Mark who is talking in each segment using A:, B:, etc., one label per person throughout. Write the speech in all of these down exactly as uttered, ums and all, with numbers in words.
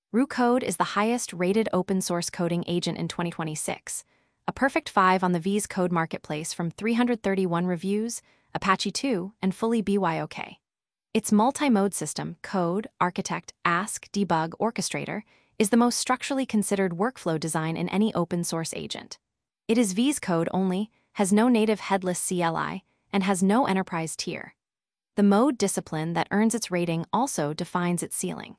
A: RuCode is the highest-rated open-source coding agent in twenty twenty-six, a perfect five on the Viz Code Marketplace from three hundred thirty-one reviews, Apache two, and fully B Y O K. Its multi-mode system, Code, Architect, Ask, Debug, Orchestrator, is the most structurally considered workflow design in any open-source agent. It is Viz Code only, has no native headless C L I, and has no enterprise tier. The mode discipline that earns its rating also defines its ceiling.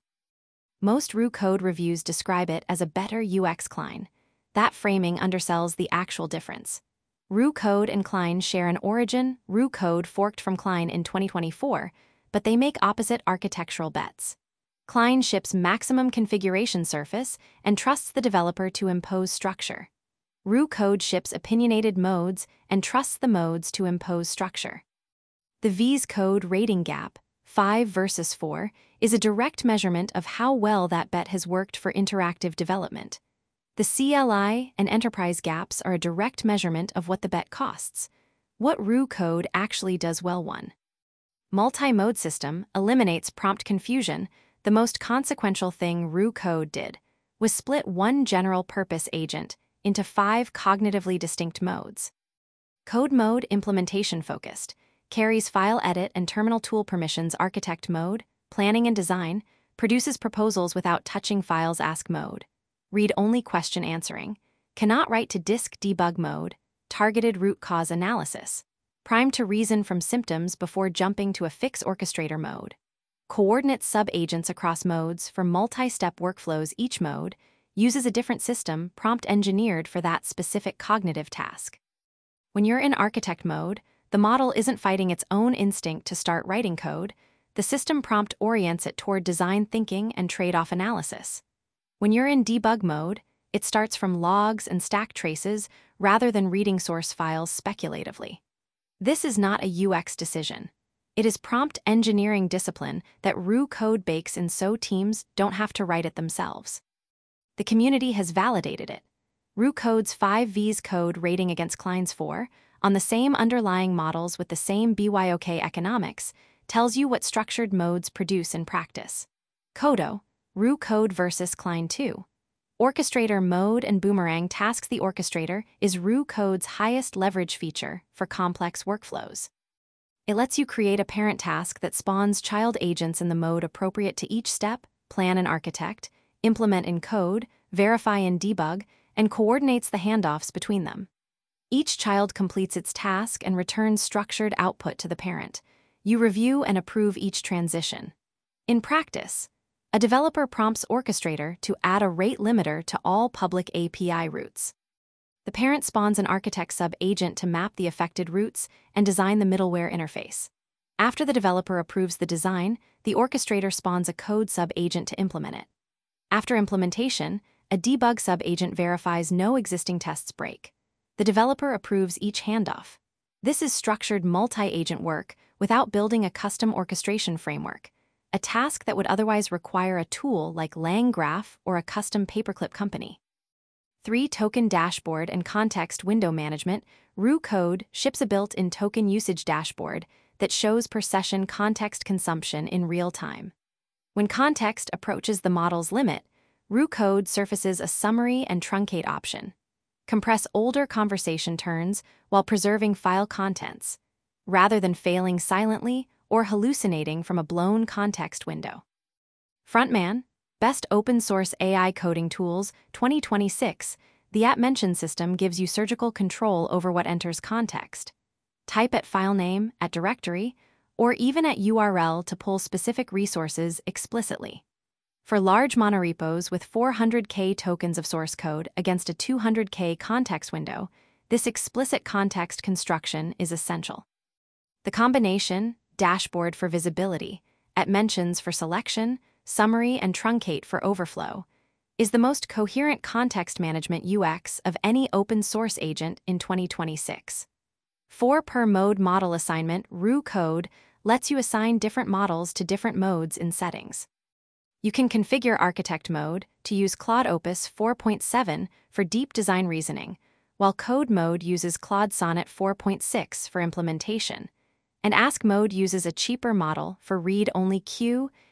A: Most RuCode reviews describe it as a better U X Cline. That framing undersells the actual difference. RuCode and Cline share an origin. RuCode forked from Cline in twenty twenty-four, but they make opposite architectural bets. Cline ships maximum configuration surface and trusts the developer to impose structure. RuCode ships opinionated modes and trusts the modes to impose structure. The Viz Code rating gap, five versus four, is a direct measurement of how well that bet has worked for interactive development. The C L I and enterprise gaps are a direct measurement of what the bet costs. What RuCode actually does well. One. Multi-mode system eliminates prompt confusion. The most consequential thing RuCode did was split one general-purpose agent into five cognitively distinct modes. Code mode implementation focused, carries file edit and terminal tool permissions. Architect mode, planning and design, produces proposals without touching files. Ask mode, read-only question answering, cannot write to disk. Debug mode, targeted root cause analysis, primed to reason from symptoms before jumping to a fix. Orchestrator mode, coordinates sub-agents across modes for multi-step workflows. Each mode uses a different system prompt engineered for that specific cognitive task. When you're in architect mode, the model isn't fighting its own instinct to start writing code. The system prompt orients it toward design thinking and trade-off analysis. When you're in debug mode, it starts from logs and stack traces rather than reading source files speculatively. This is not a U X decision. It is prompt engineering discipline that RuCode bakes in so teams don't have to write it themselves. The community has validated it. RuCode's five Viz Code rating against Cline's four, on the same underlying models with the same B Y O K economics, tells you what structured modes produce in practice. Codo, RuCode versus Cline two. Orchestrator mode and Boomerang tasks. The orchestrator is RuCode's highest leverage feature for complex workflows. It lets you create a parent task that spawns child agents in the mode appropriate to each step, plan and architect, implement in code, verify and debug, and coordinates the handoffs between them. Each child completes its task and returns structured output to the parent. You review and approve each transition. In practice, a developer prompts Orchestrator to add a rate limiter to all public A P I routes. The parent spawns an architect sub-agent to map the affected routes and design the middleware interface. After the developer approves the design, the orchestrator spawns a code sub-agent to implement it. After implementation, a debug sub-agent verifies no existing tests break. The developer approves each handoff. This is structured multi-agent work without building a custom orchestration framework, a task that would otherwise require a tool like LangGraph or a custom paperclip company. three. Token dashboard and context window management. RuCode ships a built-in token usage dashboard that shows per session context consumption in real time. When context approaches the model's limit, RuCode surfaces a summary and truncate option. Compress older conversation turns while preserving file contents, rather than failing silently or hallucinating from a blown context window. Frontman, Best Open Source A I Coding Tools, twenty twenty-six, the at-mention system gives you surgical control over what enters context. Type at file name, at directory, or even at U R L to pull specific resources explicitly. For large monorepos with four hundred K tokens of source code against a two hundred K context window, this explicit context construction is essential. The combination, dashboard for visibility, at mentions for selection, summary and truncate for overflow, is the most coherent context management U X of any open source agent in twenty twenty-six. four per mode model assignment. RuCode lets you assign different models to different modes in settings. You can configure architect mode to use Claude Opus four point seven for deep design reasoning, while code mode uses Claude Sonnet four point six for implementation, and Ask mode uses a cheaper model for read-only queue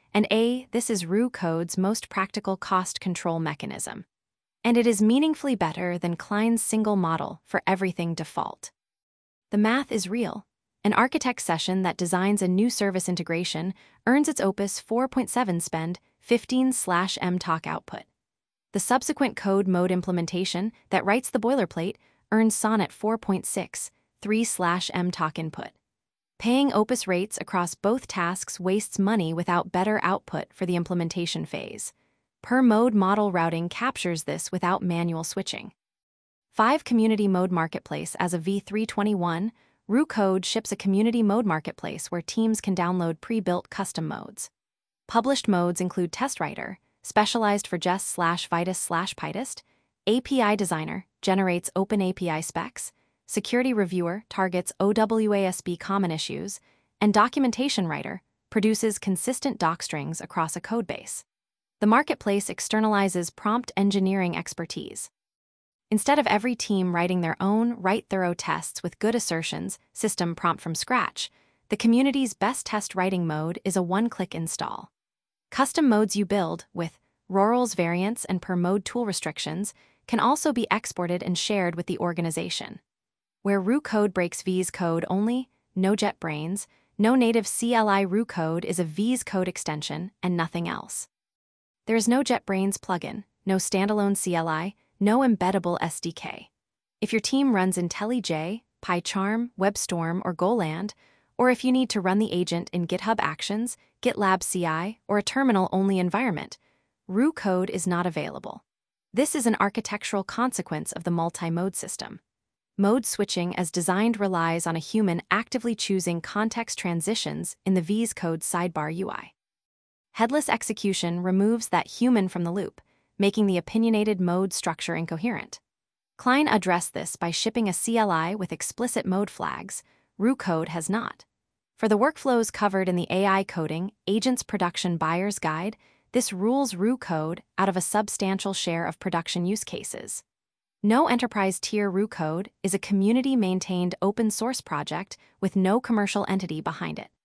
A: And A, this is RuCode's most practical cost control mechanism. And it is meaningfully better than Klein's single model for everything default. The math is real. An architect session that designs a new service integration earns its Opus four point seven spend fifteen slash M T O C output. The subsequent code mode implementation that writes the boilerplate earns Sonnet four point six three slash M T O C input. Paying Opus rates across both tasks wastes money without better output for the implementation phase. Per mode model routing captures this without manual switching. five Community Mode Marketplace. As of V three twenty-one, RuCode ships a community mode marketplace where teams can download pre-built custom modes. Published modes include TestWriter, specialized for Jest slash Vitis slash Pytest, A P I Designer, generates open A P I specs, Security Reviewer targets O W A S B common issues, and Documentation Writer produces consistent doc strings across a codebase. The marketplace externalizes prompt engineering expertise. Instead of every team writing their own, write-thorough tests with good assertions, system prompt from scratch, the community's best test writing mode is a one-click install. Custom modes you build, with Rorals variants and per mode tool restrictions, can also be exported and shared with the organization. Where RuCode breaks V's code only, no JetBrains, no native C L I RuCode is a V's code extension and nothing else. There is no JetBrains plugin, no standalone C L I, no embeddable S D K. If your team runs IntelliJ, PyCharm, WebStorm, or Golang, or if you need to run the agent in GitHub Actions, GitLab C I, or a terminal-only environment, RuCode is not available. This is an architectural consequence of the multi-mode system. Mode switching as designed relies on a human actively choosing context transitions in the V's Code sidebar U I. Headless execution removes that human from the loop, making the opinionated mode structure incoherent. Klein addressed this by shipping a C L I with explicit mode flags. RuCode has not. For the workflows covered in the A I Coding Agents Production Buyer's Guide, this rules RuCode out of a substantial share of production use cases. No enterprise-tier RuCode is a community-maintained open-source project with no commercial entity behind it.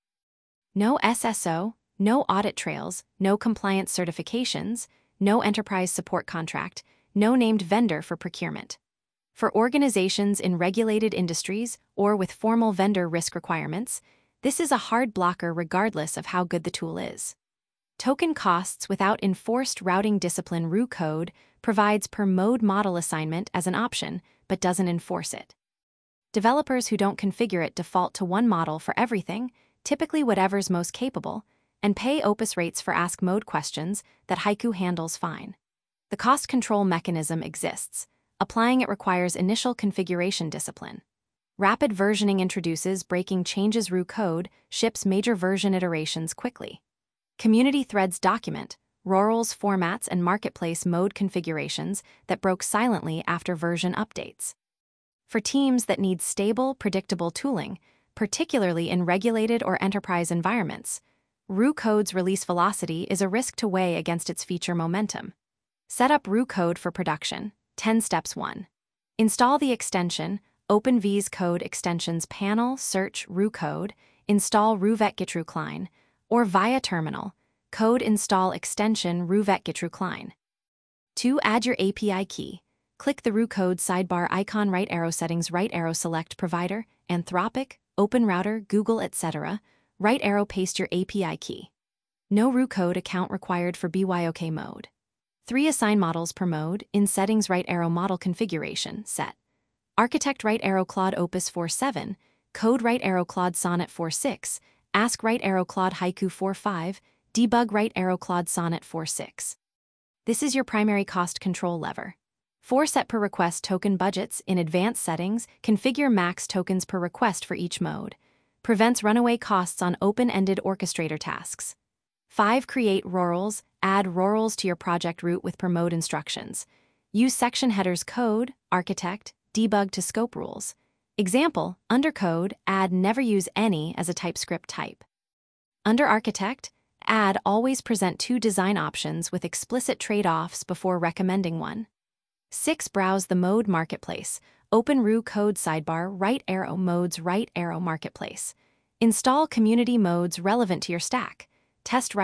A: No S S O, no audit trails, no compliance certifications, no enterprise support contract, no named vendor for procurement. For organizations in regulated industries or with formal vendor risk requirements, this is a hard blocker regardless of how good the tool is. Token costs without enforced routing discipline. RuCode provides per mode model assignment as an option, but doesn't enforce it. Developers who don't configure it default to one model for everything, typically whatever's most capable, and pay Opus rates for ask mode questions that Haiku handles fine. The cost control mechanism exists. Applying it requires initial configuration discipline. Rapid versioning introduces breaking changes. RuCode ships major version iterations quickly. Community threads document Rorals formats and marketplace mode configurations that broke silently after version updates. For teams that need stable, predictable tooling, particularly in regulated or enterprise environments, RuCode's release velocity is a risk to weigh against its feature momentum. Set up RuCode for production. ten steps. one. Install the extension, open V's Code Extensions panel, search RuCode, install RuVet-Gitrucline, or via terminal, code install extension RuVet-Gitrucline. two. Add your A P I key. Click the RuCode sidebar icon, right arrow settings, right arrow select provider, Anthropic, OpenRouter, Google, et cetera. Right arrow paste your A P I key. No RuCode account required for B Y O K mode. three. Assign models per mode. In settings, right arrow model configuration, set. Architect right arrow Claude Opus four point seven, code right arrow Claude Sonnet four point six, ask right arrow Claude Haiku four point five, debug right arrow Claude Sonnet four point six. This is your primary cost control lever. four. Set per request token budgets. In advanced settings, configure max tokens per request for each mode. Prevents runaway costs on open-ended orchestrator tasks. five. Create Rorals. Add Rorals to your project root with per mode instructions. Use section headers code, architect, debug to scope rules. Example, under code, add never use any as a TypeScript type. Under architect, add always present two design options with explicit trade-offs before recommending one. six. Browse the mode marketplace. Open RuCode sidebar, right arrow modes, right arrow marketplace. Install community modes relevant to your stack. TestWriter,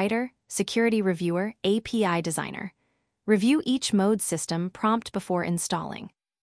A: Security Reviewer, A P I Designer. Review each mode system prompt before installing.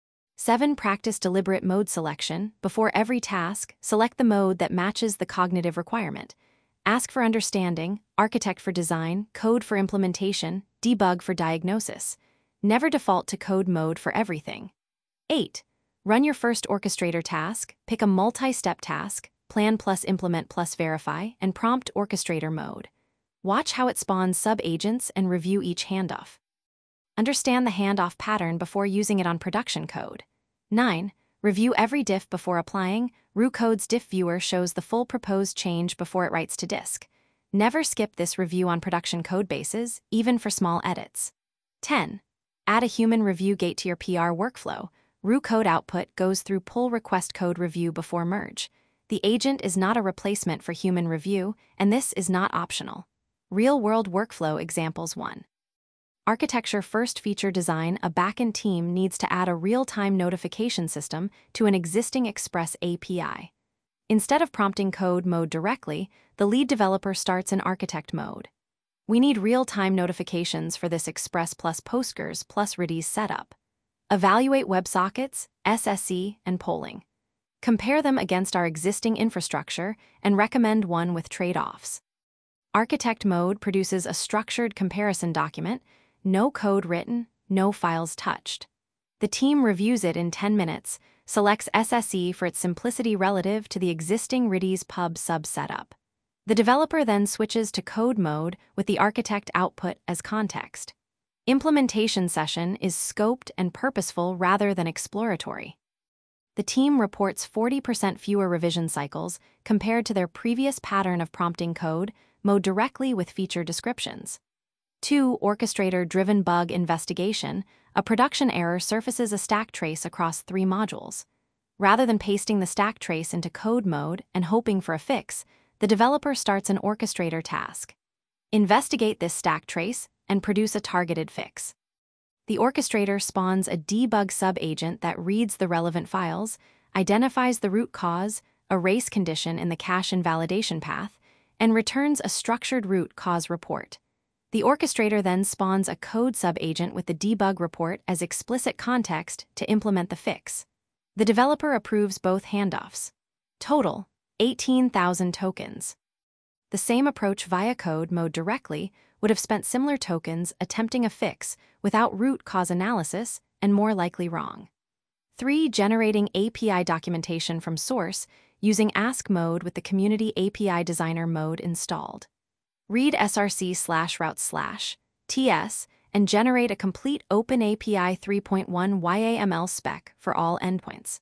A: seven Practice deliberate mode selection. Before every task, select the mode that matches the cognitive requirement. Ask for understanding, architect for design, code for implementation, debug for diagnosis. Never default to code mode for everything. eight Run your first orchestrator task, pick a multi-step task, plan plus implement plus verify, and prompt orchestrator mode. Watch how it spawns sub-agents and review each handoff. Understand the handoff pattern before using it on production code. nine Review every diff before applying. RuCode's diff viewer shows the full proposed change before it writes to disk. Never skip this review on production codebases, even for small edits. ten Add a human review gate to your P R workflow. RuCode output goes through pull request code review before merge. The agent is not a replacement for human review, and this is not optional. Real-world workflow examples one. Architecture first feature design. A backend team needs to add a real-time notification system to an existing Express A P I. Instead of prompting code mode directly, the lead developer starts in architect mode. We need real-time notifications for this Express plus Postgres plus Redis setup. Evaluate WebSockets, S S E, and polling. Compare them against our existing infrastructure and recommend one with trade-offs. Architect mode produces a structured comparison document. No code written, no files touched. The team reviews it in ten minutes, selects S S E for its simplicity relative to the existing Redis pub sub setup. The developer then switches to code mode with the architect output as context. Implementation session is scoped and purposeful rather than exploratory. The team reports forty percent fewer revision cycles compared to their previous pattern of prompting code mode directly with feature descriptions. two Orchestrator-driven bug investigation. A production error surfaces a stack trace across three modules. Rather than pasting the stack trace into code mode and hoping for a fix, the developer starts an orchestrator task. Investigate this stack trace and produce a targeted fix. The orchestrator spawns a debug sub-agent that reads the relevant files, identifies the root cause, a race condition in the cache invalidation path, and returns a structured root cause report. The orchestrator then spawns a code sub-agent with the debug report as explicit context to implement the fix. The developer approves both handoffs. Total, eighteen thousand tokens. The same approach via code mode directly would have spent similar tokens attempting a fix without root cause analysis and more likely wrong. three Generating A P I documentation from source using Ask mode with the Community A P I Designer mode installed. Read src slash routes slash ts and generate a complete OpenAPI three point one Y A M L spec for all endpoints.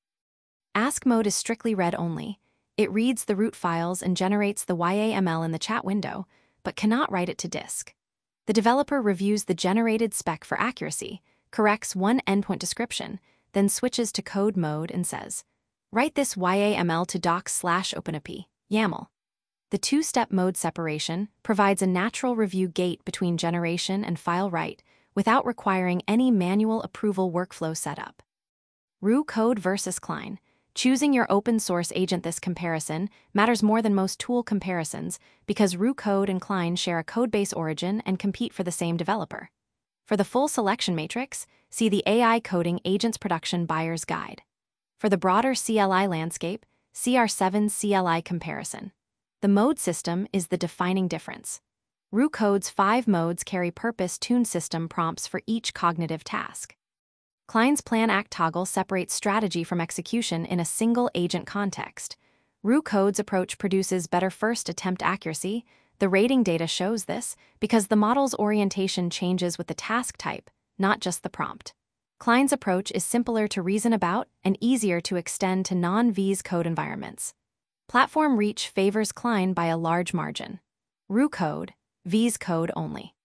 A: Ask mode is strictly read-only. It reads the root files and generates the Y A M L in the chat window, but cannot write it to disk. The developer reviews the generated spec for accuracy, corrects one endpoint description, then switches to code mode and says, write this Y A M L to docs slash OpenAPI, YAML. The two-step mode separation provides a natural review gate between generation and file write without requiring any manual approval workflow setup. RuCode versus Cline. Choosing your open-source agent. This comparison matters more than most tool comparisons because RuCode and Cline share a codebase origin and compete for the same developer. For the full selection matrix, see the A I Coding Agents Production Buyer's Guide. For the broader C L I landscape, see our seven C L I comparison. The mode system is the defining difference. RuCode's five modes carry purpose-tuned system prompts for each cognitive task. Cline's Plan Act Toggle separates strategy from execution in a single agent context. RuCode's approach produces better first attempt accuracy. The rating data shows this because the model's orientation changes with the task type, not just the prompt. Cline's approach is simpler to reason about and easier to extend to non-Vs Code environments. Platform reach favors Cline by a large margin. RuCode, Vs Code only.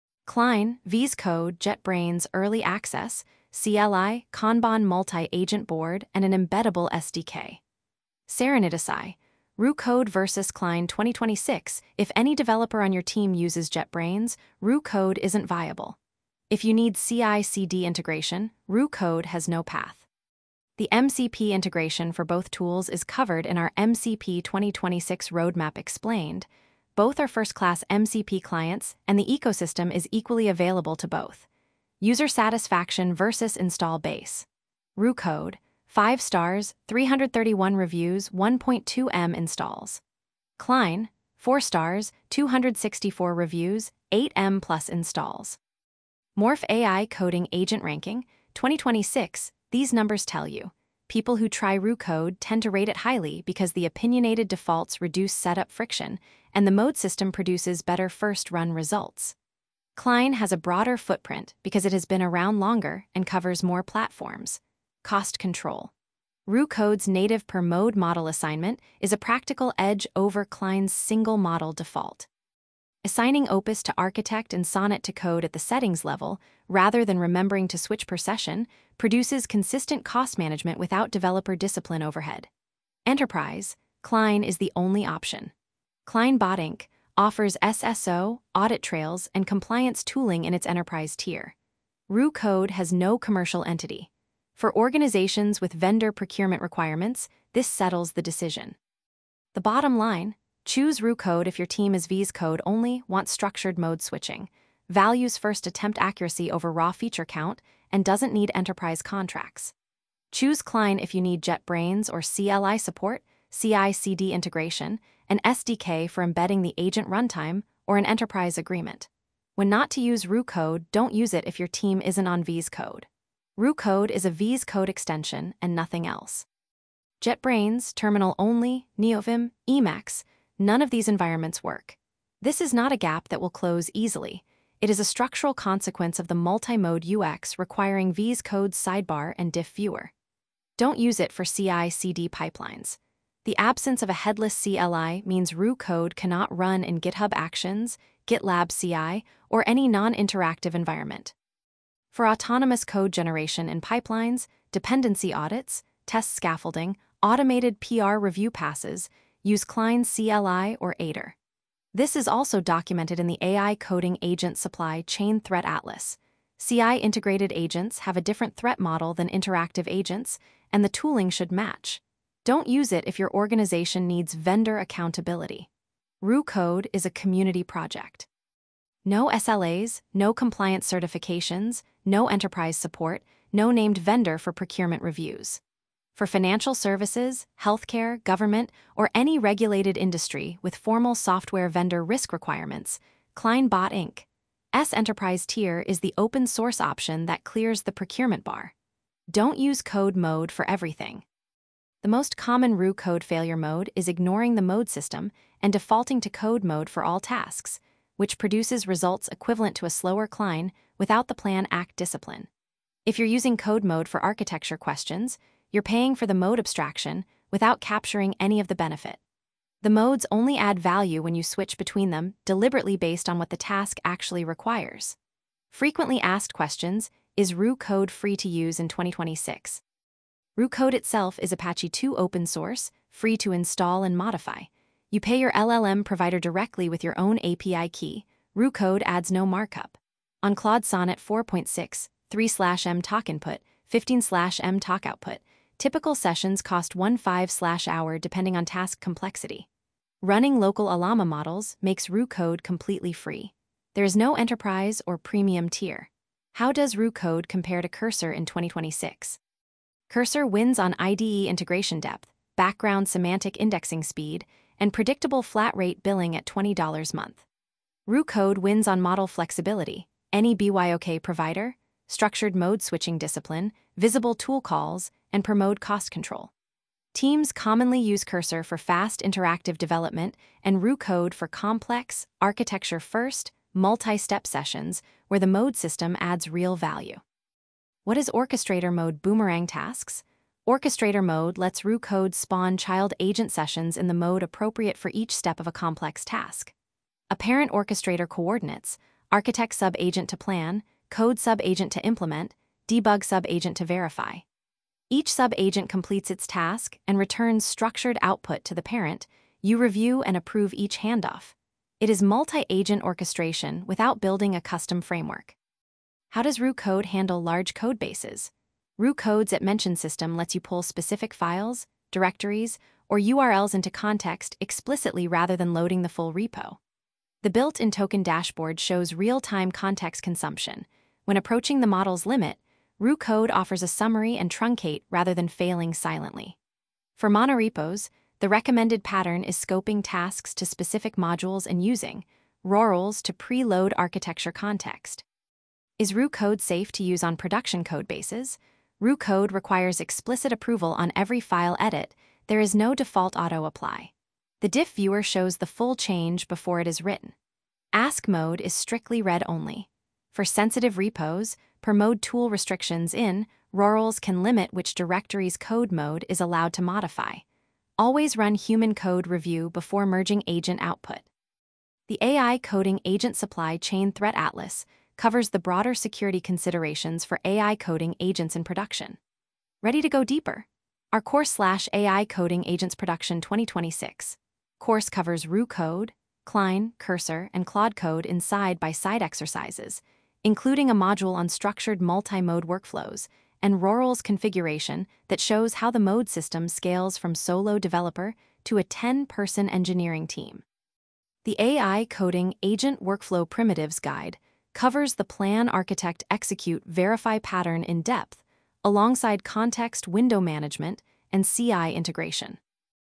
A: Cline, Vs Code, JetBrains Early Access, C L I, Kanban Multi-Agent Board, and an embeddable S D K. Serendipity, RuCode versus Cline twenty twenty-six. If any developer on your team uses JetBrains, RuCode isn't viable. If you need C I C D integration, RuCode has no path. The M C P integration for both tools is covered in our M C P twenty twenty-six Roadmap Explained, Both are first-class M C P clients, and the ecosystem is equally available to both. User satisfaction versus install base. RuCode, five stars, three hundred thirty-one reviews, one point two million installs. Klein, four stars, two hundred sixty-four reviews, eight million plus installs. Morph A I Coding Agent Ranking, twenty twenty-six, these numbers tell you. People who try RuCode tend to rate it highly because the opinionated defaults reduce setup friction, and the mode system produces better first-run results. Klein has a broader footprint because it has been around longer and covers more platforms. Cost control. RuCode's native per-mode model assignment is a practical edge over Klein's single-model default. Assigning Opus to Architect and Sonnet to code at the settings level, rather than remembering to switch per session, produces consistent cost management without developer discipline overhead. Enterprise, Klein is the only option. Kleinbot Incorporated offers S S O, audit trails, and compliance tooling in its enterprise tier. RuCode has no commercial entity. For organizations with vendor procurement requirements, this settles the decision. The bottom line: choose RuCode if your team is V S Code only, wants structured mode switching, values first attempt accuracy over raw feature count, and doesn't need enterprise contracts. Choose Klein if you need JetBrains or C L I support, C I C D integration, an S D K for embedding the agent runtime, or an enterprise agreement. When not to use RuCode, don't use it if your team isn't on V S Code. RuCode is a V S Code extension and nothing else. JetBrains, terminal only, NeoVim, Emacs, none of these environments work. This is not a gap that will close easily. It is a structural consequence of the multi-mode U X requiring V S Code's sidebar and diff viewer. Don't use it for C I C D pipelines. The absence of a headless C L I means RuCode cannot run in GitHub Actions, GitLab C I, or any non-interactive environment. For autonomous code generation in pipelines, dependency audits, test scaffolding, automated P R review passes, use Klein's C L I or Aider. This is also documented in the A I Coding Agent Supply Chain Threat Atlas. C I-integrated agents have a different threat model than interactive agents, and the tooling should match. Don't use it if your organization needs vendor accountability. RuCode is a community project. No S L As, no compliance certifications, no enterprise support, no named vendor for procurement reviews. For financial services, healthcare, government, or any regulated industry with formal software vendor risk requirements, Kleinbot Incorporated's enterprise tier is the open source option that clears the procurement bar. Don't use code mode for everything. The most common RuCode failure mode is ignoring the mode system and defaulting to code mode for all tasks, which produces results equivalent to a slower Klein without the plan act discipline. If you're using code mode for architecture questions, you're paying for the mode abstraction without capturing any of the benefit. The modes only add value when you switch between them, deliberately based on what the task actually requires. Frequently asked questions: is RuCode free to use in twenty twenty-six? RuCode itself is Apache two open source, free to install and modify. You pay your L L M provider directly with your own A P I key. RuCode adds no markup. On Claude Sonnet four point six, three slash m talk input, fifteen slash m talk output, typical sessions cost one point five slash hour depending on task complexity. Running local Llama models makes RuCode completely free. There is no enterprise or premium tier. How does RuCode compare to Cursor in twenty twenty-six? Cursor wins on I D E integration depth, background semantic indexing speed, and predictable flat-rate billing at twenty dollars a month. RuCode wins on model flexibility, any B Y O K provider, structured mode switching discipline, visible tool calls, and per-mode cost control. Teams commonly use Cursor for fast interactive development and RuCode for complex, architecture-first, multi-step sessions where the mode system adds real value. What is Orchestrator Mode Boomerang Tasks? Orchestrator Mode lets RuCode spawn child agent sessions in the mode appropriate for each step of a complex task. Apparent orchestrator coordinates: architect sub-agent to plan, code sub-agent to implement, debug sub-agent to verify. Each sub-agent completes its task and returns structured output to the parent. You review and approve each handoff. It is multi-agent orchestration without building a custom framework. How does RuCode handle large code bases? RuCode's at mention system lets you pull specific files, directories, or U R Ls into context explicitly rather than loading the full repo. The built-in token dashboard shows real-time context consumption. When approaching the model's limit, Roo Code offers a summary and truncate rather than failing silently. For monorepos, the recommended pattern is scoping tasks to specific modules and using rorals to preload architecture context. Is Roo Code safe to use on production code bases? Roo Code requires explicit approval on every file edit. There is no default auto-apply. The diff viewer shows the full change before it is written. Ask mode is strictly read-only. For sensitive repos, per mode tool restrictions in, rorals can limit which directory's code mode is allowed to modify. Always run human code review before merging agent output. The A I Coding Agent Supply Chain Threat Atlas covers the broader security considerations for A I coding agents in production. Ready to go deeper? Our course slash A I Coding Agents Production twenty twenty-six course covers Roo Code, Cline, Cursor, and Claude Code in side-by-side exercises, including a module on structured multi-mode workflows and rorals configuration that shows how the mode system scales from solo developer to a ten-person engineering team. The A I Coding Agent Workflow Primitives Guide covers the plan, architect, execute, verify pattern in depth, alongside context window management and C I integration.